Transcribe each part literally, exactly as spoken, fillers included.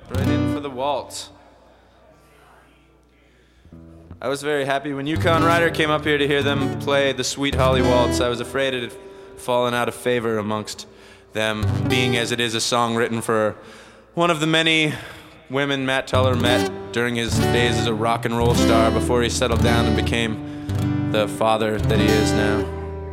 Right in for the waltz. I was very happy when Yukon Rider came up here to hear them play the Sweet Holly Waltz. I was afraid it had fallen out of favor amongst them, being as it is a song written for one of the many women Matt Tuller met during his days as a rock and roll star before he settled down and became the father that he is now.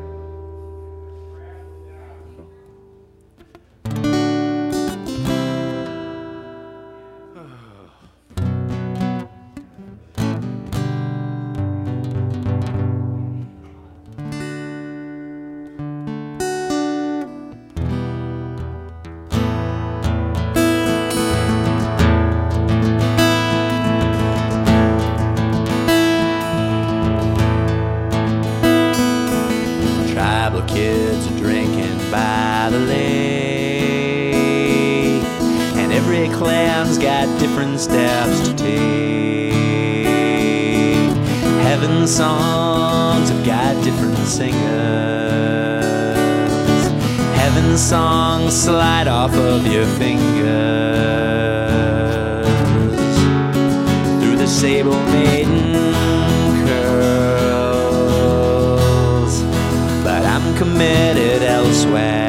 Kids are drinking by the lake, and every clan's got different steps to take. Heaven songs have got different singers. Heaven songs slide off of your fingers through the sable maiden curls, but I'm committed elsewhere.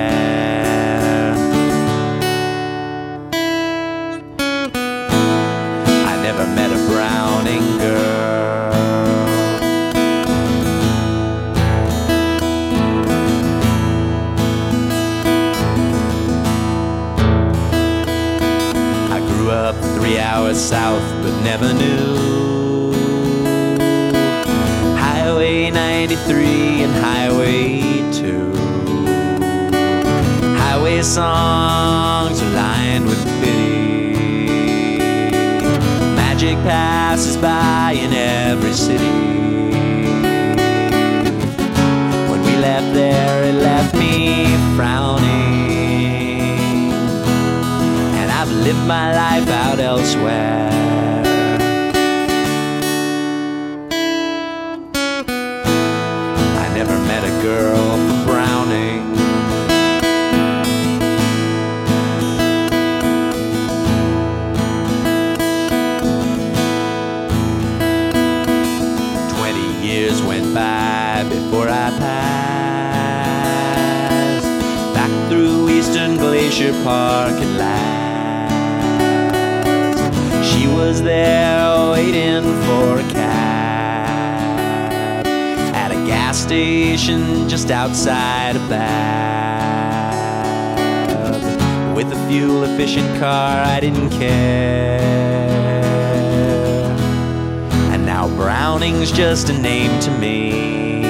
I never met a Browning girl. I grew up three hours south, but never knew Highway ninety-three and Highway two. Highway songs are lined with pity. Magic passes by in every city. When we left there, it left me frowning, and I've lived my life out elsewhere. Never met a girl from Browning. Twenty years went by before I passed back through Eastern Glacier Park at last. She was there waiting for a cab station just outside of Bath. With a fuel-efficient car, I didn't care. And now Browning's just a name to me.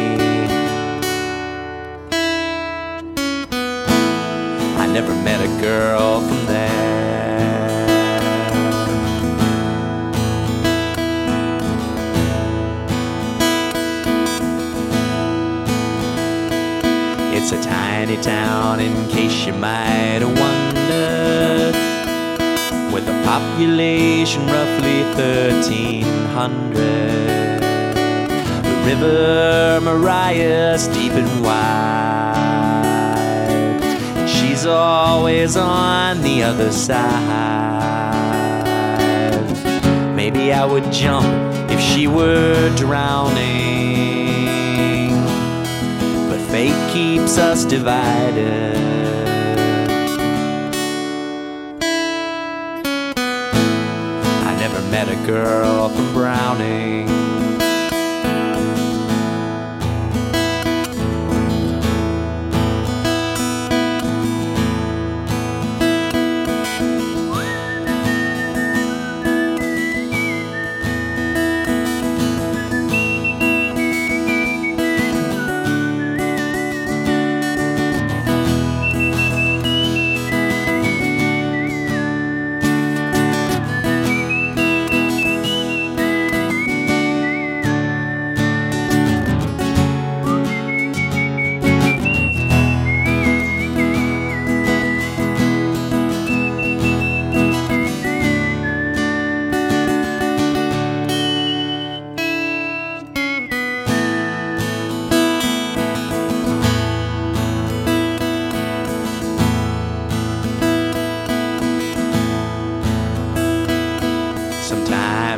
I never met a girl from there. It's a tiny town, in case you might wonder, with a population roughly thirteen hundred. The River Mariah's deep and wide, and she's always on the other side. Maybe I would jump if she were drowning. Fate keeps us divided. I never met a girl from Browning.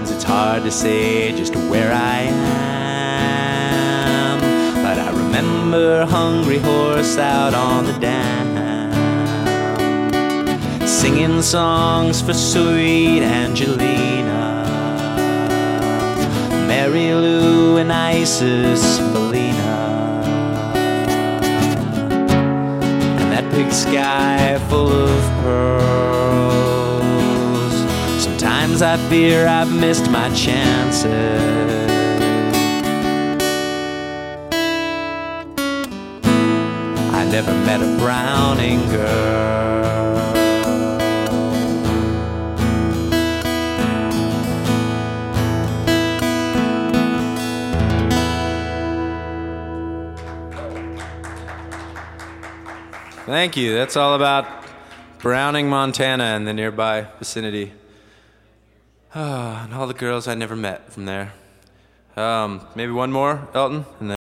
Sometimes it's hard to say just where I am, but I remember Hungry Horse out on the dam, singing songs for sweet Angelina, Mary Lou and Isis Belina, and that big sky full of pearls. Sometimes I fear I've missed my chances. I never met a Browning girl. Thank you. That's all about Browning, Montana and the nearby vicinity. Oh, and all the girls I never met from there. Um, maybe one more, Elton, and then